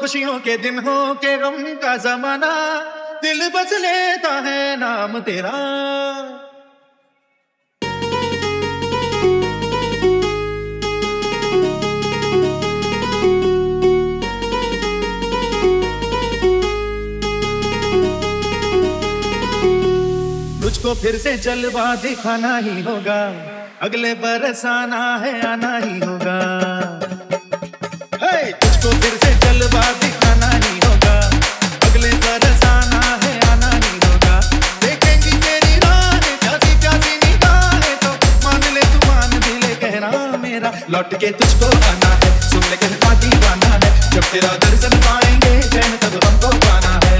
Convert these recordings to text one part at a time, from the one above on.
खुशियों के दिन हो के गम का जमाना, दिल बस लेता है नाम तेरा। तुझको फिर से जलवा दिखाना ही होगा, अगले बरस आना है आना ही होगा। तुझको फिर से जलवा दिखाना ही होगा, अगले बरस आना है आना ही होगा। देखेंगी तेरी राहें प्यासी प्यासी निगाहें तो मान ले तू मान भी ले कहना मेरा, लौट के तुझको आना है सुन ले कहता दीवाना है। जब तेरा दर्शन पाएंगे चैन तब हमको पाना है।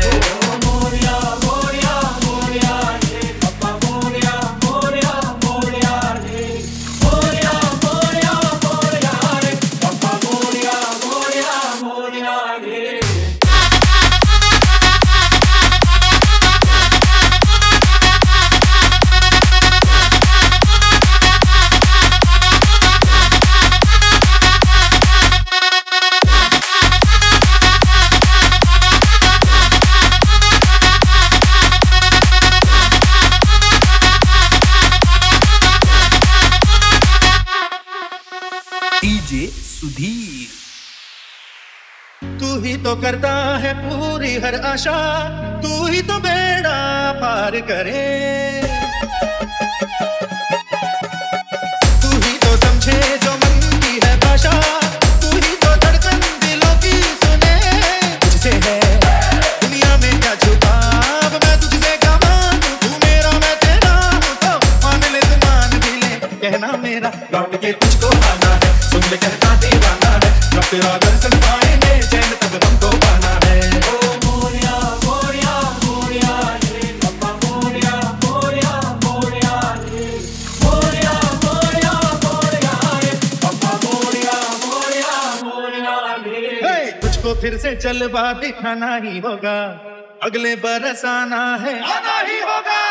डीजे सुधीर। तू ही तो करता है पूरी हर आशा, तू ही तो बेड़ा पार करे। तू ही तो समझे जो मन की है भाषा, तू ही तो धड़कन दिलों की सुने। तुझसे है दुनिया में क्या छुपा, अब मैं तुझसे क्या मांगू, तू मेरा मैं तेरा हूँ तो मान ले तू मान भी ले कहना मेरा। लौट के तुझको आना है सुन ले कहता दीवाना है। जब तेरा दर्शन पाएंगे चैन तब हमको पाना है। ओ मोरिया मोरिया मोरिया रे पप्पा मोरिया मोरिया मोरिया रे मोरिया मोरिया मोरिया रे पप्पा मोरिया मोरिया मोरिया रे। तुझको फिर से जलवा दिखाना ही होगा, अगले बरस आना है आना ही होगा।